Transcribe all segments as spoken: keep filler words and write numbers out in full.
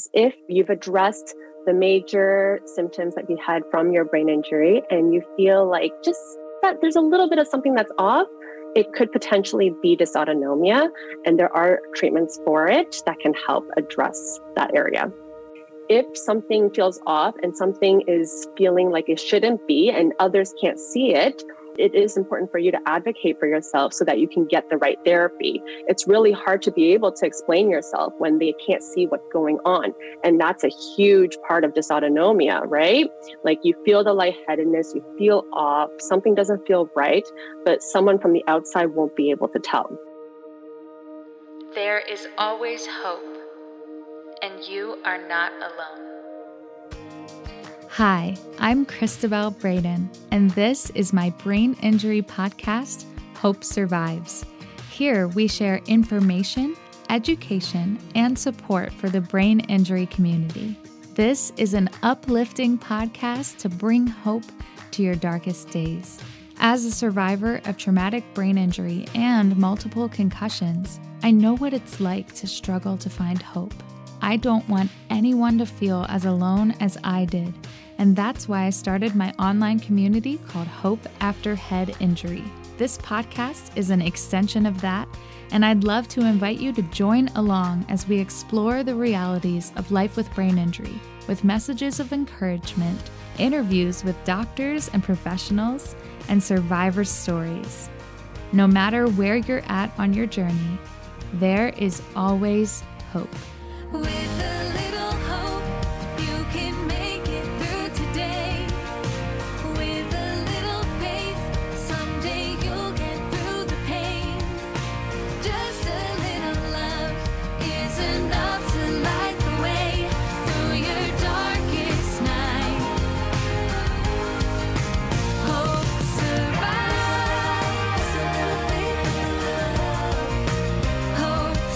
is if you've addressed the major symptoms that you had from your brain injury and you feel like just that there's a little bit of something that's off, it could potentially be dysautonomia, and there are treatments for it that can help address that area. If something feels off and something is feeling like it shouldn't be and others can't see it, it is important for you to advocate for yourself so that you can get the right therapy. It's really hard to be able to explain yourself when they can't see what's going on. And that's a huge part of dysautonomia, right? Like you feel the lightheadedness, you feel off, something doesn't feel right, but someone from the outside won't be able to tell. There is always hope, and you are not alone. Hi, I'm Christabel Braden, and this is my brain injury podcast, Hope Survives. Here we share information, education, and support for the brain injury community. This is an uplifting podcast to bring hope to your darkest days. As a survivor of traumatic brain injury and multiple concussions, I know what it's like to struggle to find hope. I don't want anyone to feel as alone as I did. And that's why I started my online community called Hope After Head Injury. This podcast is an extension of that, and I'd love to invite you to join along as we explore the realities of life with brain injury, with messages of encouragement, interviews with doctors and professionals, and survivor stories. No matter where you're at on your journey, there is always hope. With a little hope, you can make it through today. With a little faith, someday you'll get through the pain. Just a little love is enough to light the way through your darkest night. Hope survives. Hope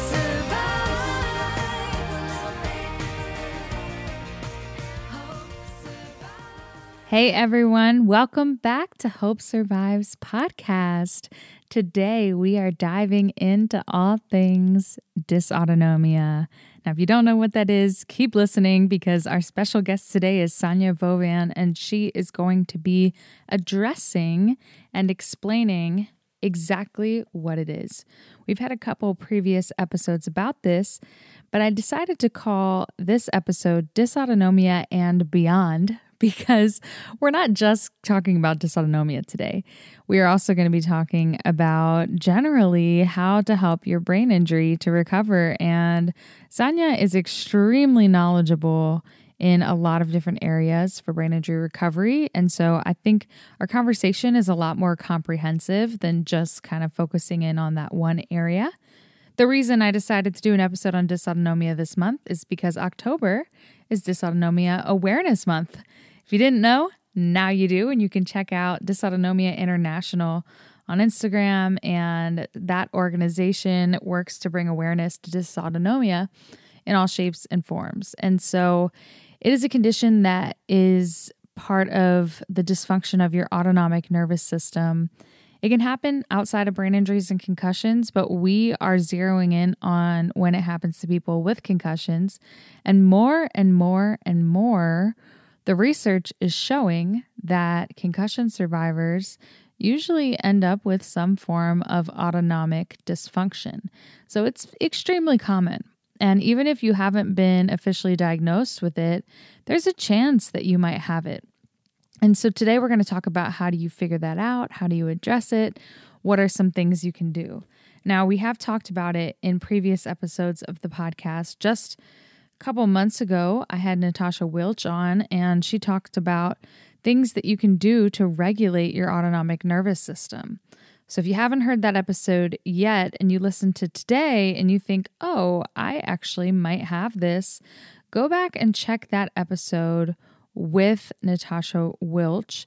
Hey everyone, welcome back to Hope Survives podcast. Today we are diving into all things dysautonomia. Now, if you don't know what that is, keep listening because our special guest today is Sonia Vovan, and she is going to be addressing and explaining exactly what it is. We've had a couple previous episodes about this, but I decided to call this episode Dysautonomia and Beyond, because we're not just talking about dysautonomia today. We are also going to be talking about generally how to help your brain injury to recover. And Sonia is extremely knowledgeable in a lot of different areas for brain injury recovery. And so I think our conversation is a lot more comprehensive than just kind of focusing in on that one area. The reason I decided to do an episode on dysautonomia this month is because October is Dysautonomia Awareness Month. If you didn't know, now you do, and you can check out Dysautonomia International on Instagram, and that organization works to bring awareness to dysautonomia in all shapes and forms. And so it is a condition that is part of the dysfunction of your autonomic nervous system. It can happen outside of brain injuries and concussions, but we are zeroing in on when it happens to people with concussions. And more and more and more, the research is showing that concussion survivors usually end up with some form of autonomic dysfunction. So it's extremely common. And even if you haven't been officially diagnosed with it, there's a chance that you might have it. And so today we're going to talk about how do you figure that out? How do you address it? What are some things you can do? Now, we have talked about it in previous episodes of the podcast. Just a couple months ago, I had Natasha Wilch on, and she talked about things that you can do to regulate your autonomic nervous system. So if you haven't heard that episode yet and you listen to today and you think, oh, I actually might have this, go back and check that episode with Natasha Wilch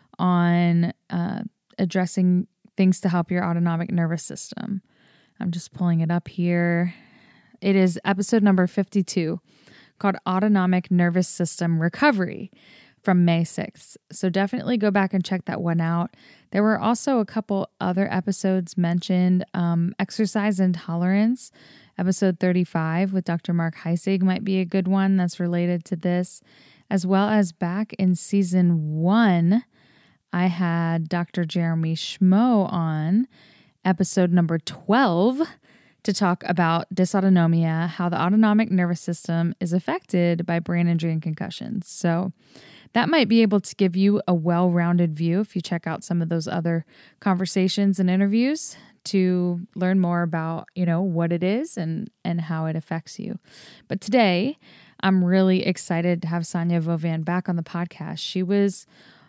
on uh, addressing things to help your autonomic nervous system. I'm just pulling it up here. It is episode number fifty-two, called Autonomic Nervous System Recovery. from May sixth. So definitely go back and check that one out. There were also a couple other episodes mentioned. Um, exercise intolerance, episode thirty-five with Doctor Mark Heisig might be a good one that's related to this, as well as back in season one, I had Doctor Jeremy Schmo on episode number twelve to talk about dysautonomia, how the autonomic nervous system is affected by brain injury and concussions. So that might be able to give you a well-rounded view if you check out some of those other conversations and interviews to learn more about, you know, what it is and, and how it affects you. But today, I'm really excited to have Sonia Vovan back on the podcast. She was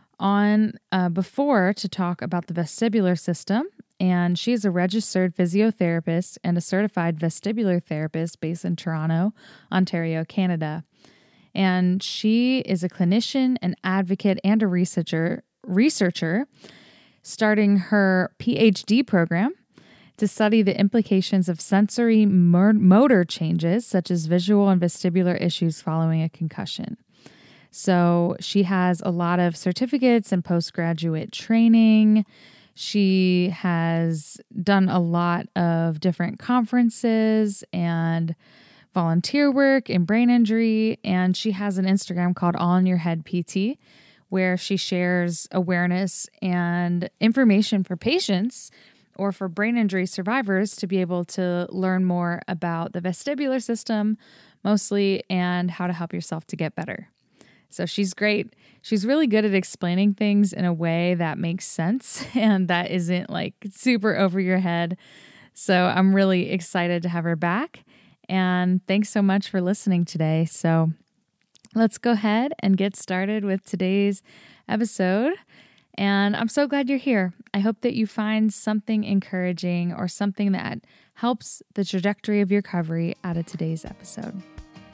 on uh, before to talk about the vestibular system, and she is a registered physiotherapist and a certified vestibular therapist based in Toronto, Ontario, Canada. And she is a clinician, an advocate, and a researcher, researcher starting her P H D program to study the implications of sensory motor changes, such as visual and vestibular issues following a concussion. So she has a lot of certificates and postgraduate training. She has done a lot of different conferences and volunteer work in brain injury, and she has an Instagram called All in Your Head P T, where she shares awareness and information for patients or for brain injury survivors to be able to learn more about the vestibular system mostly and how to help yourself to get better. So she's great. She's really good at explaining things in a way that makes sense and that isn't like super over your head. So I'm really excited to have her back. And thanks so much for listening today. So let's go ahead and get started with today's episode. And I'm so glad you're here. I hope that you find something encouraging or something that helps the trajectory of your recovery out of today's episode.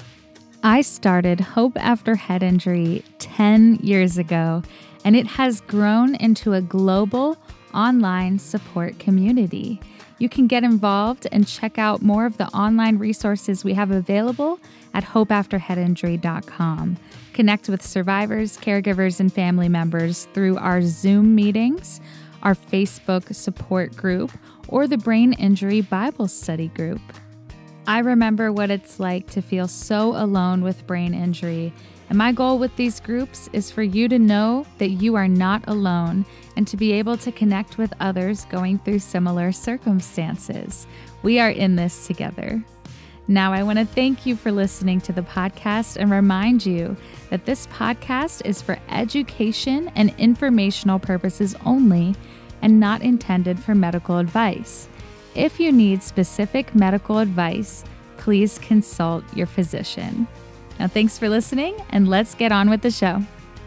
I started Hope After Head Injury ten years ago, and it has grown into a global online support community. You can get involved and check out more of the online resources we have available at hope after head injury dot com. Connect with survivors, caregivers, and family members through our Zoom meetings, our Facebook support group, or the Brain Injury Bible Study group. I remember what it's like to feel so alone with brain injury, and my goal with these groups is for you to know that you are not alone and to be able to connect with others going through similar circumstances. We are in this together. Now, I want to thank you for listening to the podcast and remind you that this podcast is for education and informational purposes only and not intended for medical advice. If you need specific medical advice, please consult your physician. Now, thanks for listening, and let's get on with the show.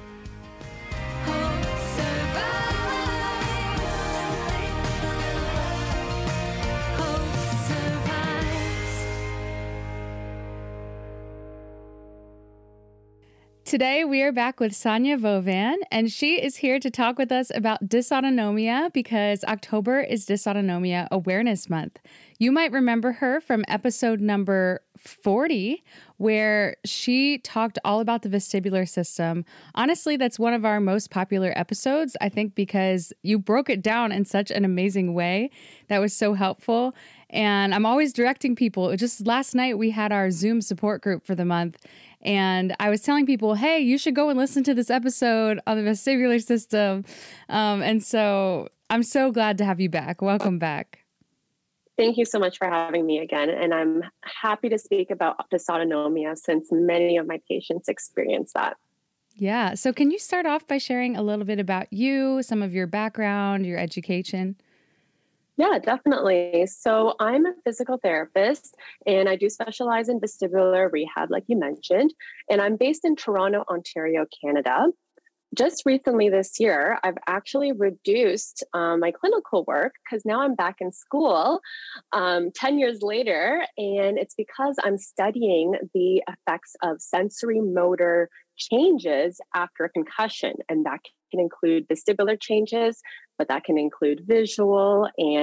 Today, we are back with Sonia Vovan, and she is here to talk with us about dysautonomia because October is Dysautonomia Awareness Month. You might remember her from episode number forty, where she talked all about the vestibular system. Honestly, that's one of our most popular episodes, I think, because you broke it down in such an amazing way that was so helpful. And I'm always directing people. Just last night, we had our Zoom support group for the month. And I was telling people, hey, you should go and listen to this episode on the vestibular system. Um, and so I'm so glad to have you back. Welcome back. Thank you so much for having me again. And I'm happy to speak about dysautonomia since many of my patients experience that. Yeah. So can you start off by sharing a little bit about you, some of your background, your education? Yeah, definitely. So I'm a physical therapist and I do specialize in vestibular rehab, like you mentioned, and I'm based in Toronto, Ontario, Canada. Just recently this year, I've actually reduced um, my clinical work because now I'm back in school um, ten years later, and it's because I'm studying the effects of sensory motor changes after a concussion, and that can include vestibular changes, but that can include visual and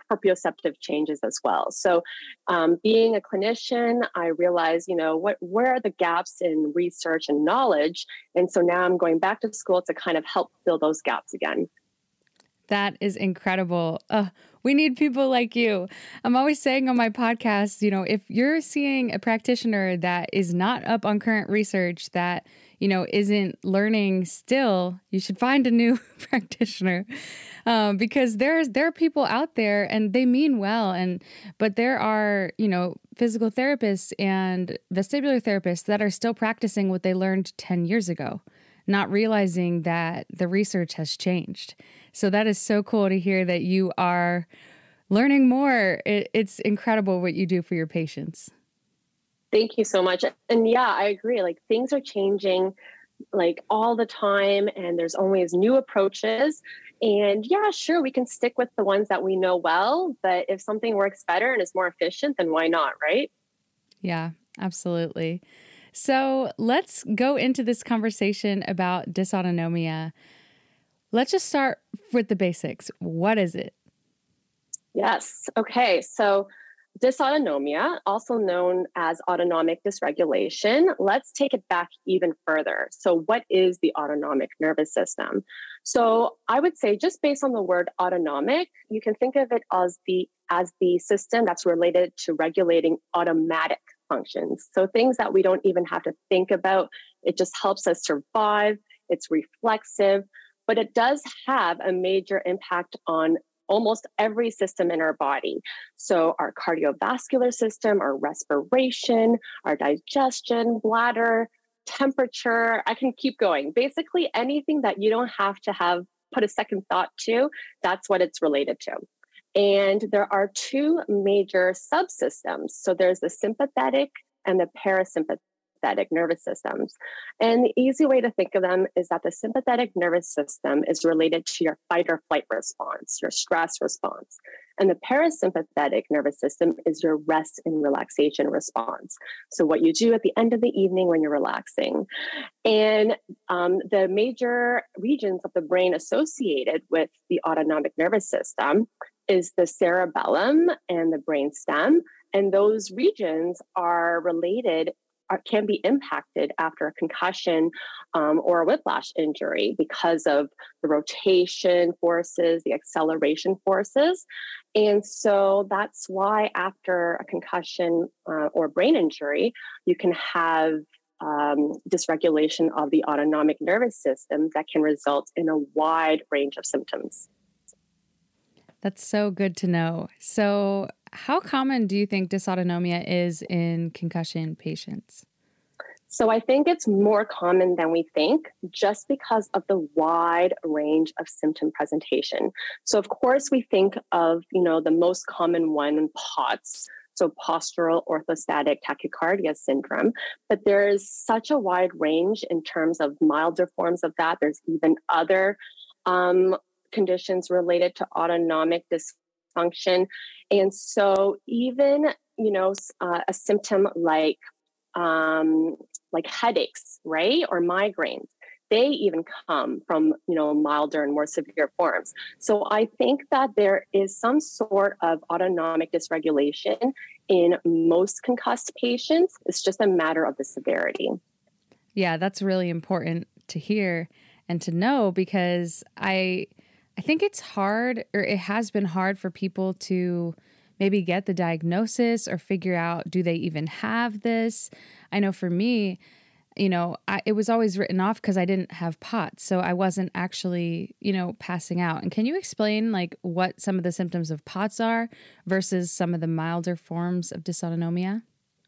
proprioceptive changes as well. So um, being a clinician, I realized, you know, what where are the gaps in research and knowledge? And so now I'm going back to school to kind of help fill those gaps again. That is incredible. Uh, we need people like you. I'm always saying on my podcast, you know, if you're seeing a practitioner that is not up on current research, that, you know, isn't learning still, you should find a new practitioner, um, because there's there are people out there and they mean well, and but there are, you know, physical therapists and vestibular therapists that are still practicing what they learned ten years ago, not realizing that the research has changed. So that is so cool to hear that you are learning more. It, it's incredible what you do for your patients. Thank you so much. And yeah, I agree. Like things are changing like all the time, and there's always new approaches. And yeah, sure, we can stick with the ones that we know well, but if something works better and is more efficient, then why not, right? Yeah, absolutely. So let's go into this conversation about dysautonomia. Let's just start with the basics. What is it? Yes. Okay. So dysautonomia, also known as autonomic dysregulation, let's take it back even further. So what is the autonomic nervous system? So I would say, just based on the word autonomic, you can think of it as the as the system that's related to regulating automatic functions. So things that we don't even have to think about. It just helps us survive. It's reflexive, but it does have a major impact on almost every system in our body. So our cardiovascular system, our respiration, our digestion, bladder, temperature, I can keep going. Basically anything that you don't have to have put a second thought to, that's what it's related to. And there are two major subsystems. So there's the sympathetic and the parasympathetic nervous systems. And the easy way to think of them is that the sympathetic nervous system is related to your fight or flight response, your stress response. And the parasympathetic nervous system is your rest and relaxation response. So what you do at the end of the evening when you're relaxing. And um, the major regions of the brain associated with the autonomic nervous system is the cerebellum and the brainstem. And those regions are related Are, can be impacted after a concussion um, or a whiplash injury because of the rotation forces, the acceleration forces. And so that's why after a concussion uh, or brain injury, you can have um, dysregulation of the autonomic nervous system that can result in a wide range of symptoms. That's so good to know. So how common do you think dysautonomia is in concussion patients? So I think it's more common than we think, just because of the wide range of symptom presentation. So of course we think of, you know, the most common one, POTS, so postural orthostatic tachycardia syndrome. But there's such a wide range in terms of milder forms of that. There's even other um, conditions related to autonomic dysfunction. And so even, you know, uh, a symptom like um, like headaches, right? Or migraines, they even come from, you know, milder and more severe forms. So I think that there is some sort of autonomic dysregulation in most concussed patients. It's just a matter of the severity. Yeah, that's really important to hear and to know, because I I think it's hard, or it has been hard for people to maybe get the diagnosis or figure out, do they even have this? I know for me, you know, I, it was always written off because I didn't have POTS. So I wasn't actually, you know, passing out. And can you explain like what some of the symptoms of POTS are versus some of the milder forms of dysautonomia?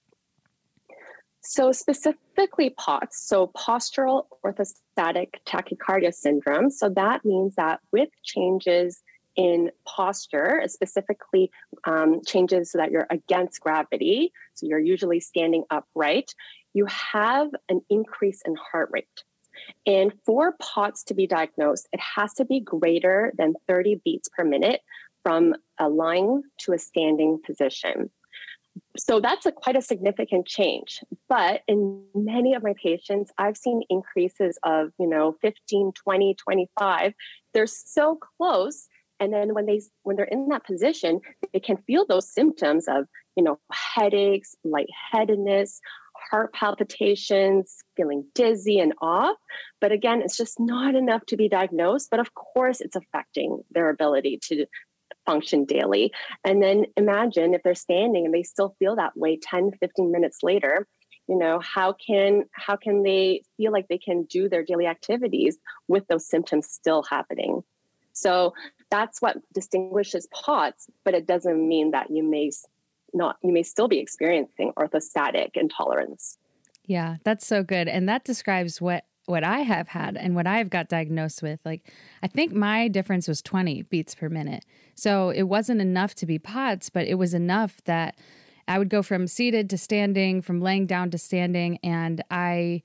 So specifically POTS, so postural orthostatic tachycardia syndrome. So that means that with changes in posture, specifically um, changes so that you're against gravity, so you're usually standing upright, you have an increase in heart rate. And for POTS to be diagnosed, it has to be greater than thirty beats per minute from a lying to a standing position. So that's a quite a significant change. But in many of my patients, I've seen increases of, you know, fifteen, twenty, twenty-five. They're so close And then when they when they're in that position, they can feel those symptoms of, you know, headaches, lightheadedness, heart palpitations, feeling dizzy and off. But again, it's just not enough to be diagnosed. But of course, it's affecting their ability to function daily. And then imagine if they're standing and they still feel that way ten, fifteen minutes later, you know, how can how can they feel like they can do their daily activities with those symptoms still happening? So that's what distinguishes POTS, but it doesn't mean that you may not, you may still be experiencing orthostatic intolerance. Yeah, that's so good. And that describes what, what I have had and what I've got diagnosed with. Like, I think my difference was twenty beats per minute. So it wasn't enough to be POTS, but it was enough that I would go from seated to standing, from laying down to standing. And I,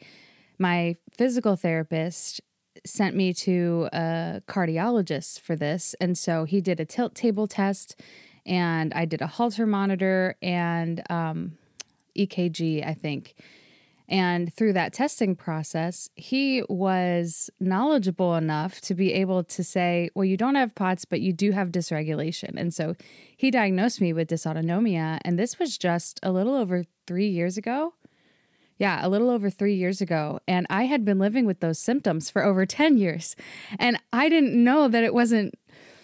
my physical therapist sent me to a cardiologist for this. And so he did a tilt table test, and I did a Holter monitor and um, E K G, I think. And through that testing process, he was knowledgeable enough to be able to say, well, you don't have POTS, but you do have dysregulation. And so he diagnosed me with dysautonomia. And this was just a little over three years ago. Yeah, a little over three years ago. And I had been living with those symptoms for over ten years. And I didn't know that it wasn't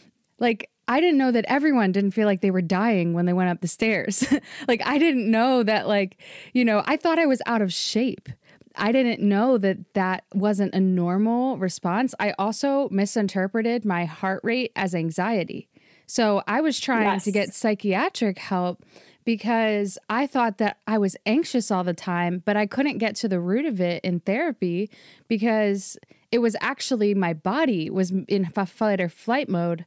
like, I didn't know that everyone didn't feel like they were dying when they went up the stairs. Like, I didn't know that, like, you know, I thought I was out of shape. I didn't know that that wasn't a normal response. I also misinterpreted my heart rate as anxiety. So I was trying Yes. to get psychiatric help because I thought that I was anxious all the time, but I couldn't get to the root of it in therapy because it was actually my body was in fight or flight mode.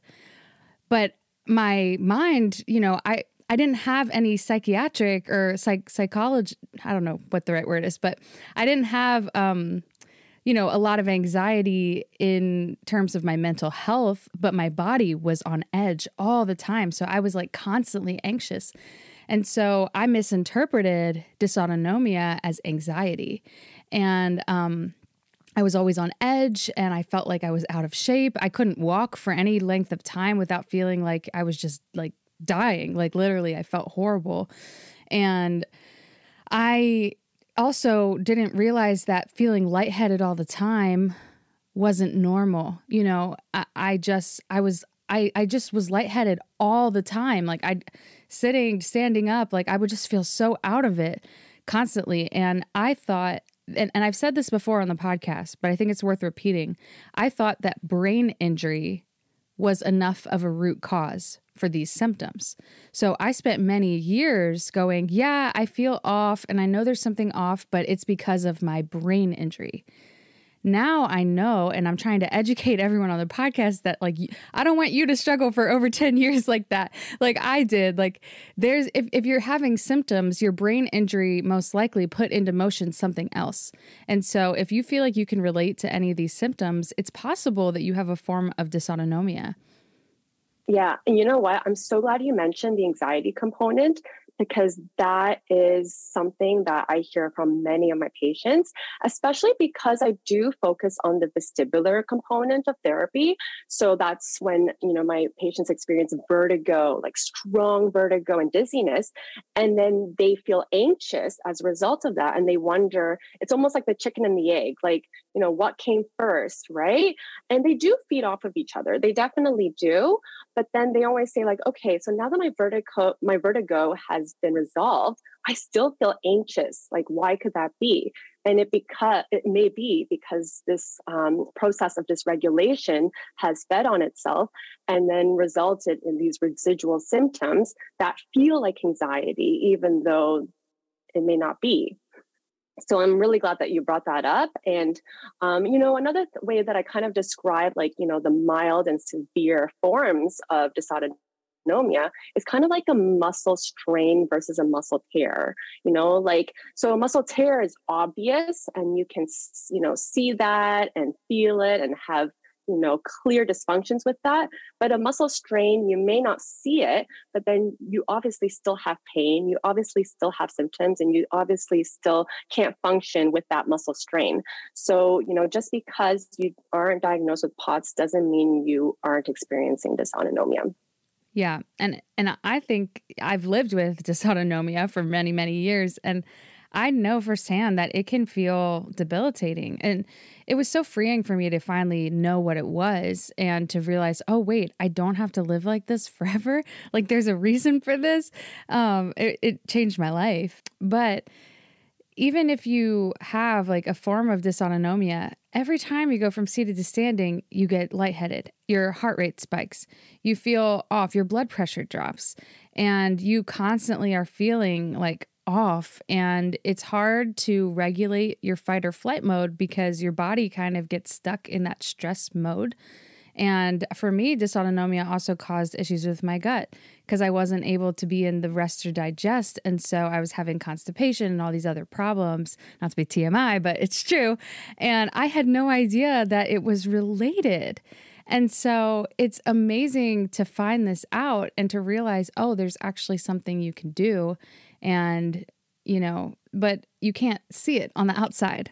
But my mind, you know, I, I didn't have any psychiatric or psych psychology. I don't know what the right word is, but I didn't have, um, you know, a lot of anxiety in terms of my mental health, but my body was on edge all the time. So I was like constantly anxious. And so I misinterpreted dysautonomia as anxiety. And, um, I was always on edge and I felt like I was out of shape. I couldn't walk for any length of time without feeling like I was just like dying. Like literally, I felt horrible. And I also didn't realize that feeling lightheaded all the time wasn't normal. You know, I, I just, I was, I, I just was lightheaded all the time. Like I sitting, standing up, like I would just feel so out of it constantly. And I thought, And, and I've said this before on the podcast, but I think it's worth repeating. I thought that brain injury was enough of a root cause for these symptoms. So I spent many years going, yeah, I feel off and I know there's something off, but it's because of my brain injury. Now I know, and I'm trying to educate everyone on the podcast that like, I don't want you to struggle for over ten years like that. Like I did, like there's, if, if you're having symptoms, your brain injury most likely put into motion something else. And so if you feel like you can relate to any of these symptoms, it's possible that you have a form of dysautonomia. Yeah. And you know what? I'm so glad you mentioned the anxiety component, because that is something that I hear from many of my patients, especially because I do focus on the vestibular component of therapy. So that's when, you know, my patients experience vertigo, like strong vertigo and dizziness, and then they feel anxious as a result of that. And they wonder, it's almost like the chicken and the egg, like, you know, what came first, right? And they do feed off of each other. They definitely do. But then they always say like, okay, so now that my vertigo, my vertigo has been resolved, I still feel anxious. Like, why could that be? And it because it may be because this um, process of dysregulation has fed on itself and then resulted in these residual symptoms that feel like anxiety, even though it may not be. So I'm really glad that you brought that up. And, um, you know, another th- way that I kind of describe like, you know, the mild and severe forms of dysautonomia is kind of like a muscle strain versus a muscle tear, you know, like, so a muscle tear is obvious and you can, you know, see that and feel it and have, you know, clear dysfunctions with that. But a muscle strain, you may not see it, but then you obviously still have pain. You obviously still have symptoms, and you obviously still can't function with that muscle strain. So, you know, just because you aren't diagnosed with POTS doesn't mean you aren't experiencing dysautonomia. Yeah. And and I think I've lived with dysautonomia for many, many years. And I know firsthand that it can feel debilitating. And it was so freeing for me to finally know what it was and to realize, oh, wait, I don't have to live like this forever. Like there's a reason for this. Um, it, it changed my life. But even if you have like a form of dysautonomia, every time you go from seated to standing, you get lightheaded. Your heart rate spikes. You feel off. Your blood pressure drops. And you constantly are feeling like off, and it's hard to regulate your fight or flight mode because your body kind of gets stuck in that stress mode. And for me, dysautonomia also caused issues with my gut because I wasn't able to be in the rest or digest. And so I was having constipation and all these other problems, not to be T M I, but it's true. And I had no idea that it was related. And so it's amazing to find this out and to realize, oh, there's actually something you can do. And, you know, but you can't see it on the outside.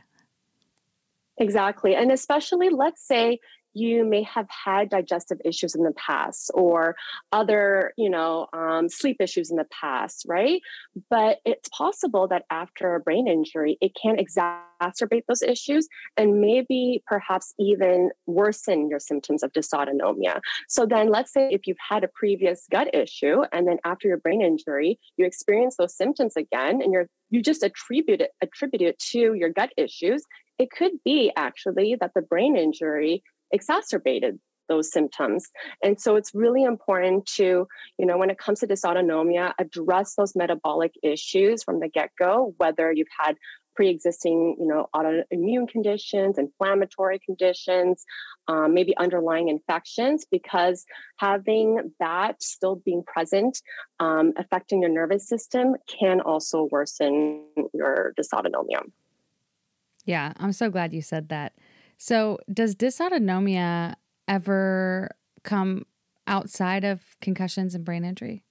Exactly. And especially, let's say you may have had digestive issues in the past or other, you know, um, sleep issues in the past, right? But it's possible that after a brain injury, it can exacerbate those issues and maybe perhaps even worsen your symptoms of dysautonomia. So then let's say if you've had a previous gut issue and then after your brain injury, you experience those symptoms again and you're you just attribute it, attribute it to your gut issues. It could be actually that the brain injury exacerbated those symptoms. And so it's really important to, you know, when it comes to dysautonomia, address those metabolic issues from the get-go, whether you've had pre-existing, you know, autoimmune conditions, inflammatory conditions, um, maybe underlying infections, because having that still being present, um, affecting your nervous system can also worsen your dysautonomia. Yeah, I'm so glad you said that. So does dysautonomia ever come outside of concussions and brain injury?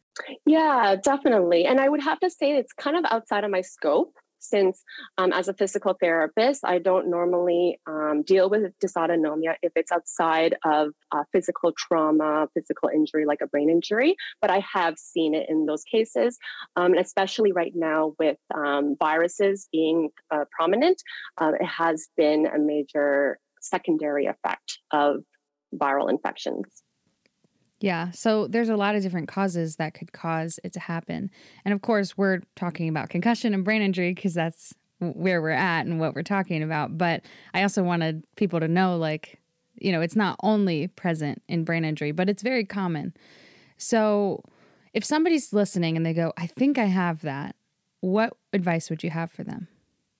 Yeah, definitely. And I would have to say it's kind of outside of my scope since um, as a physical therapist, I don't normally um, deal with dysautonomia if it's outside of uh, physical trauma, physical injury like a brain injury, but I have seen it in those cases, um, especially right now with um, viruses being uh, prominent. Uh, it has been a major secondary effect of viral infections. Yeah. So there's a lot of different causes that could cause it to happen. And of course, we're talking about concussion and brain injury because that's where we're at and what we're talking about. But I also wanted people to know, like, you know, it's not only present in brain injury, but it's very common. So if somebody's listening and they go, I think I have that, what advice would you have for them?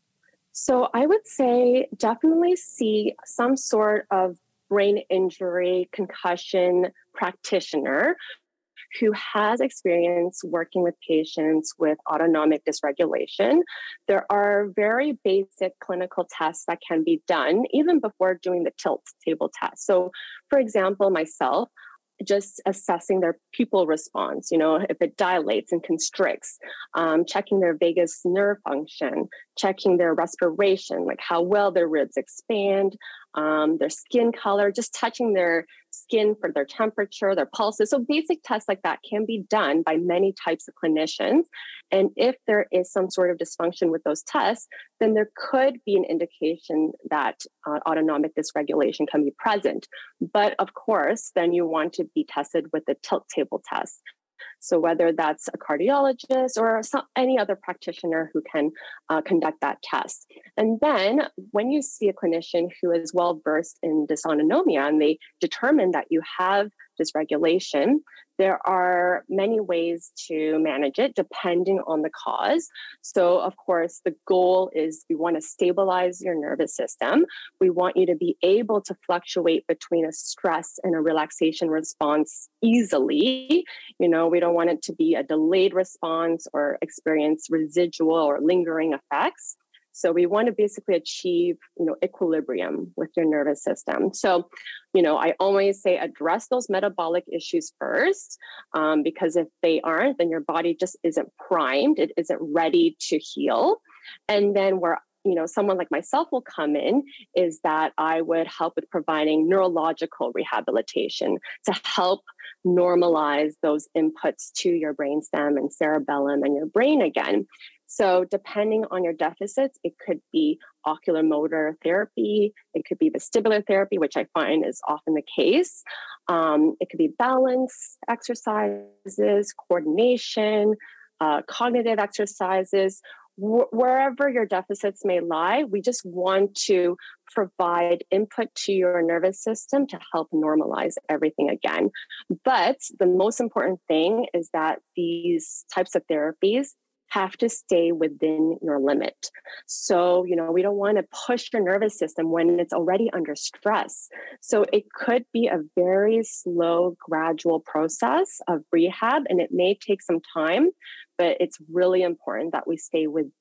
So I would say definitely see some sort of brain injury, concussion practitioner who has experience working with patients with autonomic dysregulation. There are very basic clinical tests that can be done even before doing the tilt table test. So, for example, myself, just assessing their pupil response, you know, if it dilates and constricts, um, checking their vagus nerve function, checking their respiration, like how well their ribs expand, um, their skin color, just touching their skin for their temperature, their pulses. So basic tests like that can be done by many types of clinicians. And if there is some sort of dysfunction with those tests, then there could be an indication that uh, autonomic dysregulation can be present. But of course, then you want to be tested with the tilt table test. So whether that's a cardiologist or some, any other practitioner who can uh, conduct that test. And then when you see a clinician who is well versed in dysautonomia and they determine that you have dysregulation, there are many ways to manage it depending on the cause. So of course, the goal is we want to stabilize your nervous system. We want you to be able to fluctuate between a stress and a relaxation response easily. You know, we don't want it to be a delayed response or experience residual or lingering effects. So we want to basically achieve, you know, equilibrium with your nervous system. So, you know, I always say address those metabolic issues first, um, because if they aren't, then your body just isn't primed. It isn't ready to heal. And then where, you know, someone like myself will come in is that I would help with providing neurological rehabilitation to help normalize those inputs to your brainstem and cerebellum and your brain again. So depending on your deficits, it could be ocular motor therapy, it could be vestibular therapy, which I find is often the case. Um, it could be balance exercises, coordination, uh, cognitive exercises. Wherever your deficits may lie, we just want to provide input to your nervous system to help normalize everything again. But the most important thing is that these types of therapies have to stay within your limit. So, you know, we don't want to push your nervous system when it's already under stress. So it could be a very slow, gradual process of rehab, and it may take some time, but it's really important that we stay within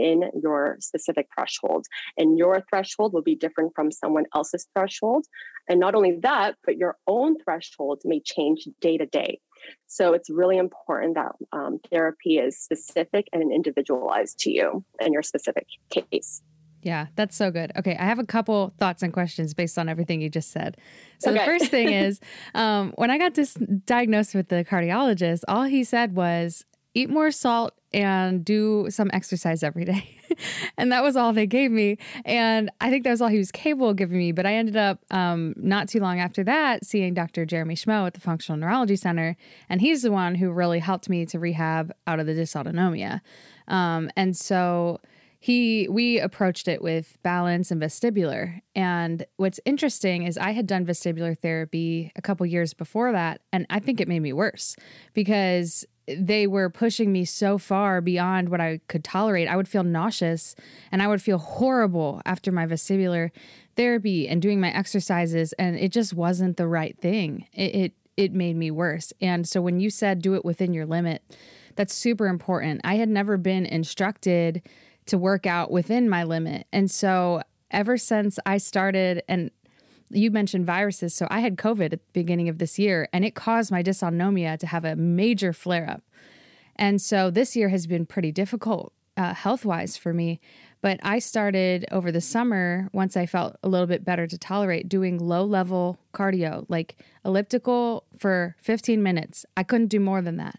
your specific threshold. And your threshold will be different from someone else's threshold. And not only that, but your own threshold may change day to day. So it's really important that um, therapy is specific and individualized to you and your specific case. Yeah, that's so good. Okay, I have a couple thoughts and questions based on everything you just said. So okay. The first thing is, um, when I got this diagnosed with the cardiologist, all he said was, eat more salt and do some exercise every day. And that was all they gave me. And I think that was all he was capable of giving me. But I ended up um, not too long after that seeing Doctor Jeremy Schmo at the Functional Neurology Center. And he's the one who really helped me to rehab out of the dysautonomia. Um, and so he we approached it with balance and vestibular. And what's interesting is I had done vestibular therapy a couple years before that. And I think it made me worse because they were pushing me so far beyond what I could tolerate. I would feel nauseous and I would feel horrible after my vestibular therapy and doing my exercises. And it just wasn't the right thing. It, it, it made me worse. And so when you said do it within your limit, that's super important. I had never been instructed to work out within my limit. And so ever since I started, and you mentioned viruses. So I had COVID at the beginning of this year, and it caused my dysautonomia to have a major flare-up. And so this year has been pretty difficult uh, health-wise for me. But I started over the summer, once I felt a little bit better to tolerate, doing low-level cardio, like elliptical for fifteen minutes. I couldn't do more than that.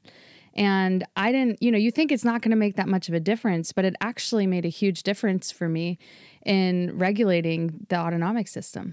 And I didn't, you know, you think it's not going to make that much of a difference, but it actually made a huge difference for me in regulating the autonomic system.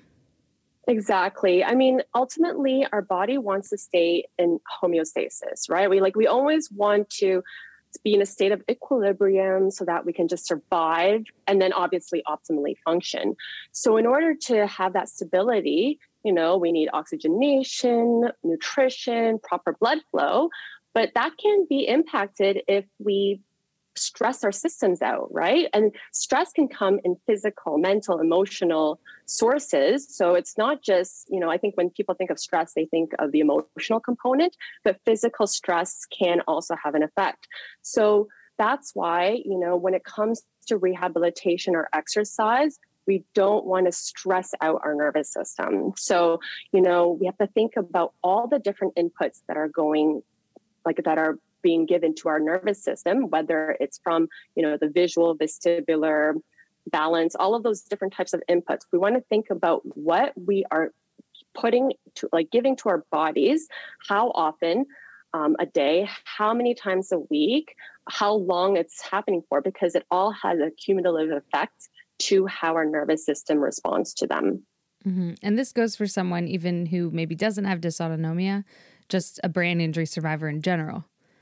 Exactly. I mean, ultimately, our body wants to stay in homeostasis, right? We like we always want to be in a state of equilibrium so that we can just survive and then obviously optimally function. So in order to have that stability, you know, we need oxygenation, nutrition, proper blood flow, but that can be impacted if we stress our systems out, right? And stress can come in physical, mental, emotional sources. So it's not just, you know, I think when people think of stress, they think of the emotional component, but physical stress can also have an effect. So that's why, you know, when it comes to rehabilitation or exercise, we don't want to stress out our nervous system. So, you know, we have to think about all the different inputs that are going, like that are being given to our nervous system, whether it's from, you know, the visual, vestibular, balance, all of those different types of inputs. We want to think about what we are putting to, like giving to our bodies, how often um, a day, how many times a week, how long it's happening for, because it all has a cumulative effect to how our nervous system responds to them. Mm-hmm. And this goes for someone even who maybe doesn't have dysautonomia, just a brain injury survivor in general.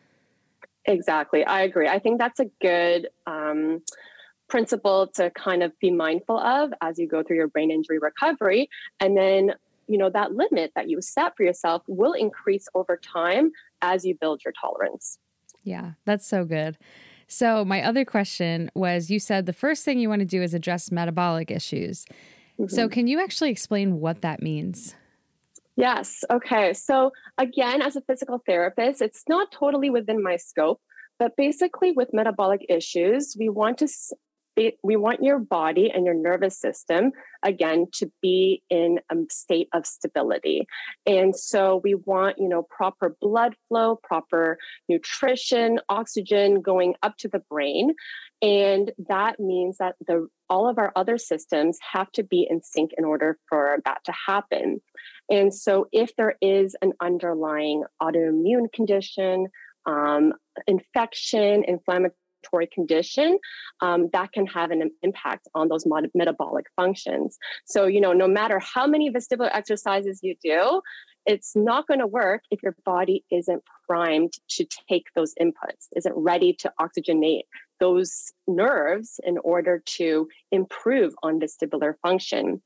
Exactly. I agree. I think that's a good um, principle to kind of be mindful of as you go through your brain injury recovery. And then, you know, that limit that you set for yourself will increase over time as you build your tolerance. Yeah, that's so good. So my other question was, you said the first thing you want to do is address metabolic issues. Mm-hmm. So can you actually explain what that means? Yes. Okay. So again, as a physical therapist, it's not totally within my scope, but basically with metabolic issues, we want to we want your body and your nervous system, again, to be in a state of stability. And so we want, you know, proper blood flow, proper nutrition, oxygen going up to the brain. And that means that the all of our other systems have to be in sync in order for that to happen. And so if there is an underlying autoimmune condition, um, infection, inflammatory condition, um, that can have an impact on those mod- metabolic functions. So, you know, no matter how many vestibular exercises you do, it's not going to work if your body isn't primed to take those inputs, isn't ready to oxygenate those nerves in order to improve on vestibular function.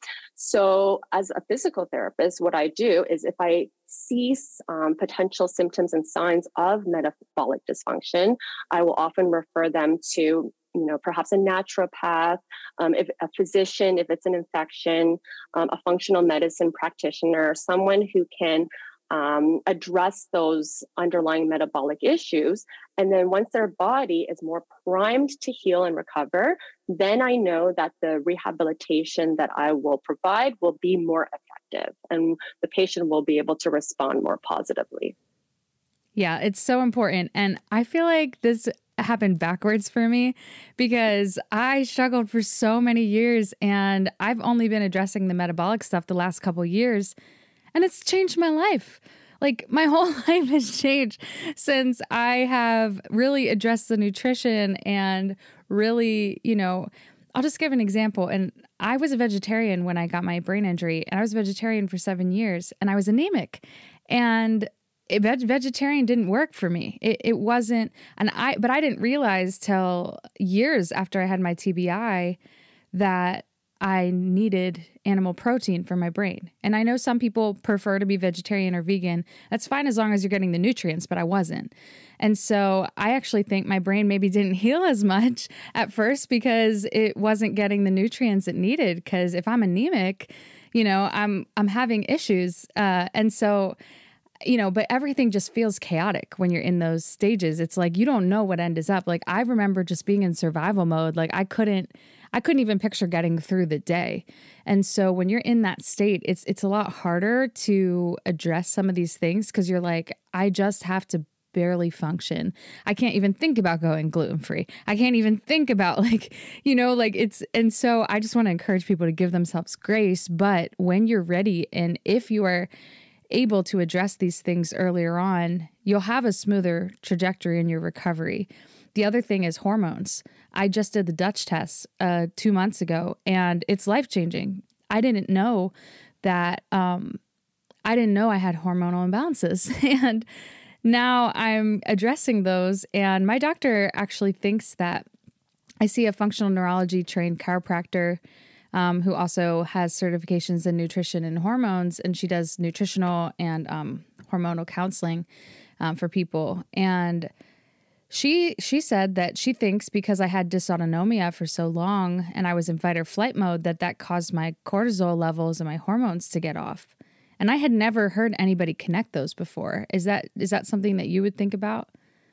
So as a physical therapist, what I do is if I see um, potential symptoms and signs of metabolic dysfunction, I will often refer them to, you know, perhaps a naturopath, um, if a physician, if it's an infection, um, a functional medicine practitioner, someone who can um, address those underlying metabolic issues. And then once their body is more primed to heal and recover, then I know that the rehabilitation that I will provide will be more effective and the patient will be able to respond more positively. Yeah, it's so important. And I feel like this happened backwards for me because I struggled for so many years and I've only been addressing the metabolic stuff the last couple of years. And it's changed my life. Like my whole life has changed since I have really addressed the nutrition and really, you know, I'll just give an example. And I was a vegetarian when I got my brain injury, and I was a vegetarian for seven years and I was anemic. And it, veg- vegetarian didn't work for me. It, it wasn't, and I, but I didn't realize till years after I had my T B I that I needed animal protein for my brain. And I know some people prefer to be vegetarian or vegan. That's fine as long as you're getting the nutrients, but I wasn't. And so I actually think my brain maybe didn't heal as much at first because it wasn't getting the nutrients it needed. Because if I'm anemic, you know, I'm I'm having issues. Uh, and so, you know, but everything just feels chaotic when you're in those stages. It's like you don't know what end is up. Like I remember just being in survival mode. Like I couldn't I couldn't even picture getting through the day. And so when you're in that state, it's it's a lot harder to address some of these things because you're like, I just have to barely function. I can't even think about going gluten-free. I can't even think about like, you know, like it's, and so I just want to encourage people to give themselves grace. But when you're ready and if you are able to address these things earlier on, you'll have a smoother trajectory in your recovery. The other thing is hormones. I just did the Dutch test uh, two months ago, and it's life-changing. I didn't know that, um, I didn't know I had hormonal imbalances. And now I'm addressing those. And my doctor actually thinks that I see a functional neurology trained chiropractor um, who also has certifications in nutrition and hormones, and she does nutritional and um, hormonal counseling um, for people. And She she said that she thinks because I had dysautonomia for so long and I was in fight or flight mode that that caused my cortisol levels and my hormones to get off. And I had never heard anybody connect those before. Is that is that something that you would think about?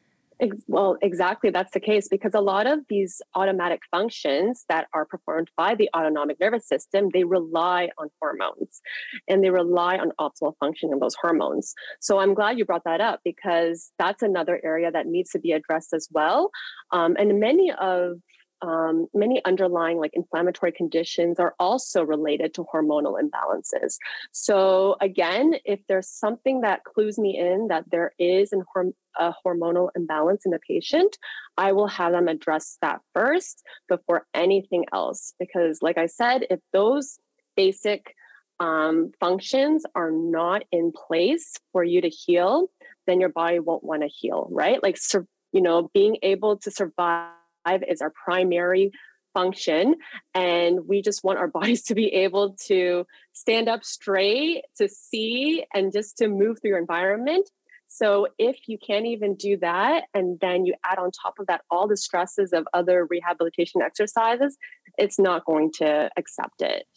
Well, exactly. That's the case because a lot of these automatic functions that are performed by the autonomic nervous system, they rely on hormones and they rely on optimal functioning of those hormones. So I'm glad you brought that up because that's another area that needs to be addressed as well. Um, and many of Um, many underlying like inflammatory conditions are also related to hormonal imbalances. So again, if there's something that clues me in that there is an horm- a hormonal imbalance in a patient, I will have them address that first before anything else. Because like I said, if those basic um, functions are not in place for you to heal, then your body won't want to heal, right? Like, sur- you know, being able to survive is our primary function. And we just want our bodies to be able to stand up straight, to see, and just to move through your environment. So if you can't even do that, and then you add on top of that all the stresses of other rehabilitation exercises, it's not going to accept it.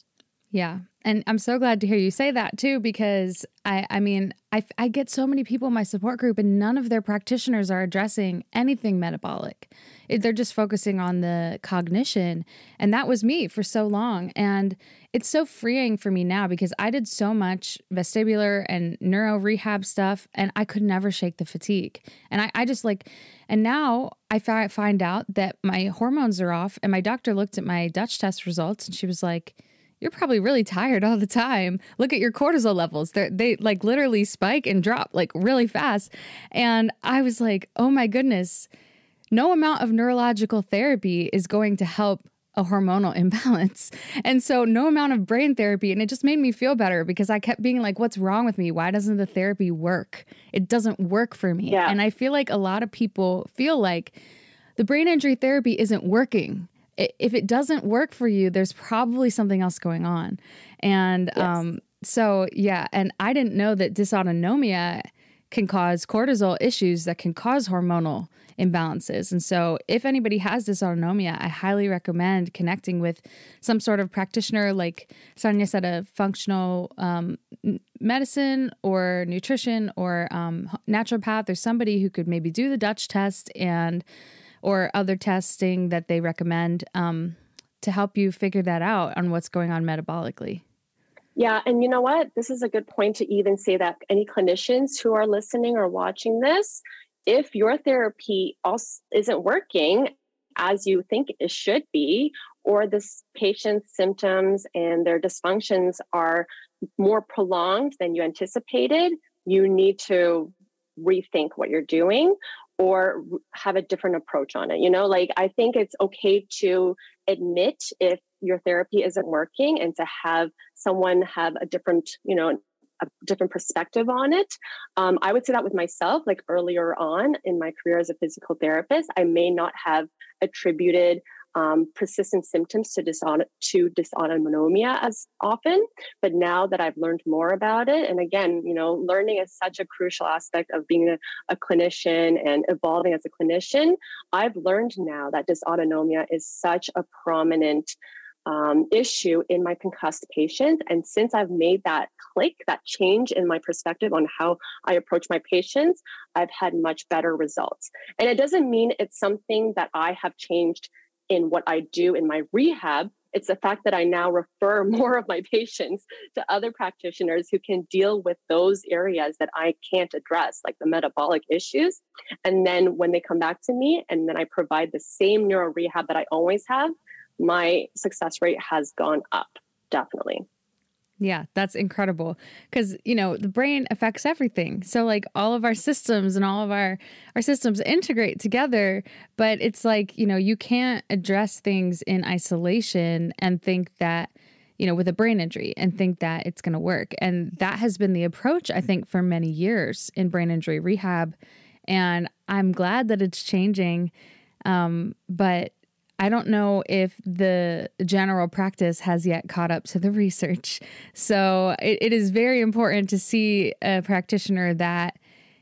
Yeah. And I'm so glad to hear you say that too, because I, I mean, I, I get so many people in my support group and none of their practitioners are addressing anything metabolic. It, they're just focusing on the cognition. And that was me for so long. And it's so freeing for me now because I did so much vestibular and neuro rehab stuff and I could never shake the fatigue. And I, I just like, and now I fi- find out that my hormones are off and my doctor looked at my Dutch test results and she was like, you're probably really tired all the time. Look at your cortisol levels. They they like literally spike and drop like really fast. And I was like, oh my goodness, no amount of neurological therapy is going to help a hormonal imbalance. And so no amount of brain therapy. And it just made me feel better because I kept being like, what's wrong with me? Why doesn't the therapy work? It doesn't work for me. Yeah. And I feel like a lot of people feel like the brain injury therapy isn't working. If it doesn't work for you, there's probably something else going on. And yes. um, so, yeah, and I didn't know that dysautonomia can cause cortisol issues that can cause hormonal imbalances. And so if anybody has dysautonomia, I highly recommend connecting with some sort of practitioner, like Sonia said, a functional um, medicine or nutrition or um, naturopath or somebody who could maybe do the Dutch test and or other testing that they recommend um, to help you figure that out on what's going on metabolically. Yeah. And you know what? This is a good point to even say that any clinicians who are listening or watching this, if your therapy also isn't working as you think it should be, or this patient's symptoms and their dysfunctions are more prolonged than you anticipated, you need to rethink what you're doing or have a different approach on it. You know, like I think it's okay to admit if your therapy isn't working and to have someone have a different, you know, a different perspective on it. Um, I would say that with myself, like earlier on in my career as a physical therapist, I may not have attributed um, persistent symptoms to, dysaut- to dysautonomia as often. But now that I've learned more about it, and again, you know, learning is such a crucial aspect of being a, a clinician and evolving as a clinician, I've learned now that dysautonomia is such a prominent um, issue in my concussed patients. And since I've made that click, that change in my perspective on how I approach my patients, I've had much better results. And it doesn't mean it's something that I have changed in what I do in my rehab. It's the fact that I now refer more of my patients to other practitioners who can deal with those areas that I can't address, like the metabolic issues. And then when they come back to me and then I provide the same neuro rehab that I always have, my success rate has gone up, definitely. Yeah, that's incredible. Because, you know, the brain affects everything. So like all of our systems and all of our, our systems integrate together. But it's like, you know, you can't address things in isolation and think that, you know, with a brain injury and think that it's going to work. And that has been the approach, I think, for many years in brain injury rehab. And I'm glad that it's changing. Um, but I don't know if the general practice has yet caught up to the research. So it, it is very important to see a practitioner that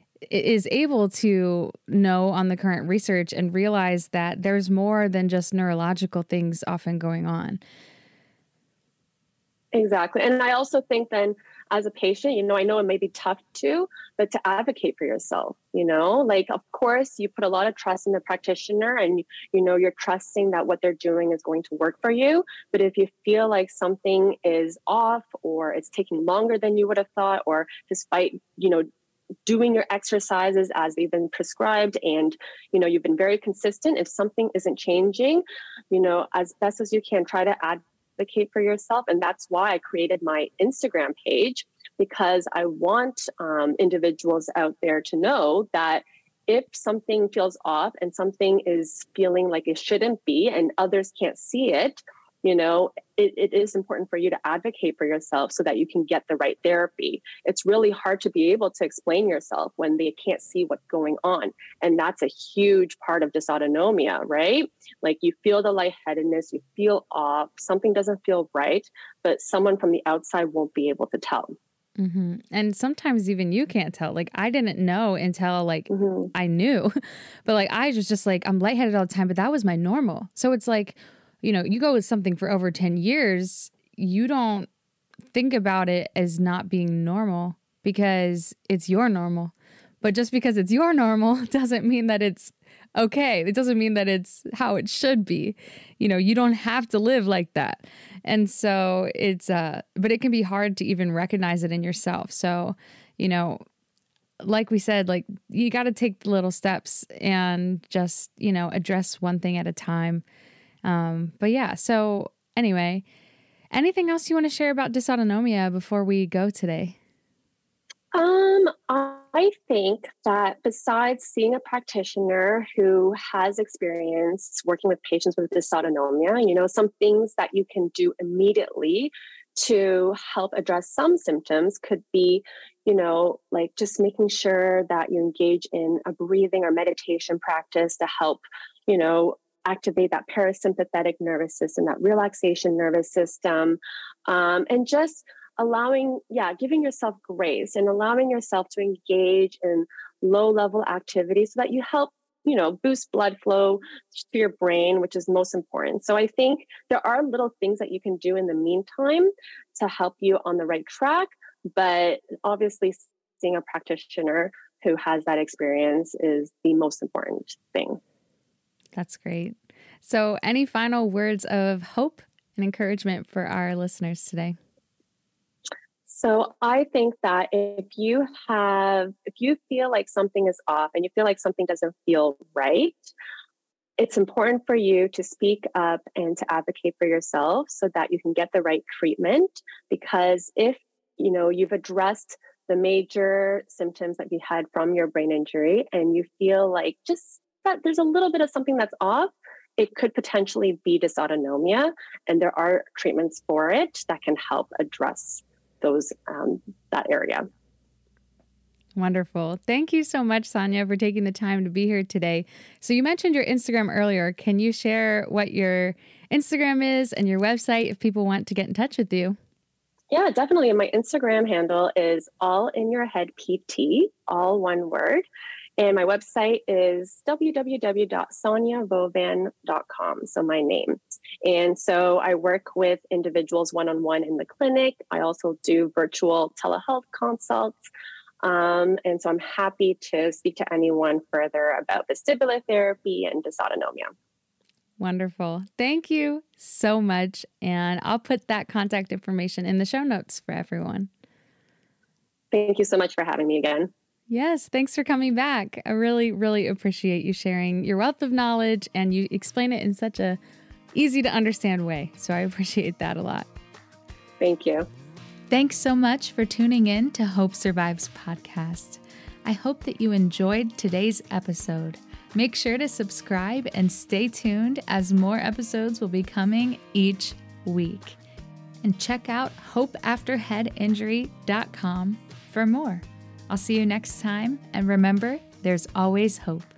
is able to know on the current research and realize that there's more than just neurological things often going on. Exactly. And I also think then as a patient, you know, I know it may be tough too, but to advocate for yourself, you know, like, of course, you put a lot of trust in the practitioner and, you know, you're trusting that what they're doing is going to work for you. But if you feel like something is off or it's taking longer than you would have thought, or despite, you know, doing your exercises as they've been prescribed and, you know, you've been very consistent, if something isn't changing, you know, as best as you can, try to add advocate for yourself. And that's why I created my Instagram page, because I want um, individuals out there to know that if something feels off and something is feeling like it shouldn't be and others can't see it, you know, it, it is important for you to advocate for yourself so that you can get the right therapy. It's really hard to be able to explain yourself when they can't see what's going on. And that's a huge part of dysautonomia, right? Like you feel the lightheadedness, you feel off, something doesn't feel right, but someone from the outside won't be able to tell. Mm-hmm. And sometimes even you can't tell. Like I didn't know until like mm-hmm. I knew, but like I was just like, I'm lightheaded all the time, but that was my normal. So it's like, you know, you go with something for over ten years, you don't think about it as not being normal because it's your normal. But just because it's your normal doesn't mean that it's okay. It doesn't mean that it's how it should be. You know, you don't have to live like that. And so it's, uh, but it can be hard to even recognize it in yourself. So, you know, like we said, like you got to take the little steps and just, you know, address one thing at a time. Um, but yeah, so anyway, anything else you want to share about dysautonomia before we go today? Um, I think that besides seeing a practitioner who has experience working with patients with dysautonomia, you know, some things that you can do immediately to help address some symptoms could be, you know, like just making sure that you engage in a breathing or meditation practice to help, you know, activate that parasympathetic nervous system, that relaxation nervous system, um, and just allowing, yeah, giving yourself grace and allowing yourself to engage in low level activities so that you help, you know, boost blood flow to your brain, which is most important. So I think there are little things that you can do in the meantime to help you on the right track. But obviously, seeing a practitioner who has that experience is the most important thing. That's great. So any final words of hope and encouragement for our listeners today? So I think that if you have, if you feel like something is off and you feel like something doesn't feel right, it's important for you to speak up and to advocate for yourself so that you can get the right treatment. Because if, you know, you've addressed the major symptoms that you had from your brain injury and you feel like just that there's a little bit of something that's off, it could potentially be dysautonomia. And there are treatments for it that can help address those um, that area. Wonderful. Thank you so much, Sonia, for taking the time to be here today. So you mentioned your Instagram earlier. Can you share what your Instagram is and your website if people want to get in touch with you? Yeah, definitely. And my Instagram handle is All In Your Head P T, all one word. And my website is w w w dot sonia vovan dot com. So my name. And so I work with individuals one-on-one in the clinic. I also do virtual telehealth consults. Um, and so I'm happy to speak to anyone further about vestibular therapy and dysautonomia. Wonderful. Thank you so much. And I'll put that contact information in the show notes for everyone. Thank you so much for having me again. Yes, thanks for coming back. I really, really appreciate you sharing your wealth of knowledge, and you explain it in such a easy to understand way. So I appreciate that a lot. Thank you. Thanks so much for tuning in to Hope Survives podcast. I hope that you enjoyed today's episode. Make sure to subscribe and stay tuned as more episodes will be coming each week. And check out hope after head injury dot com for more. I'll see you next time, and remember, there's always hope.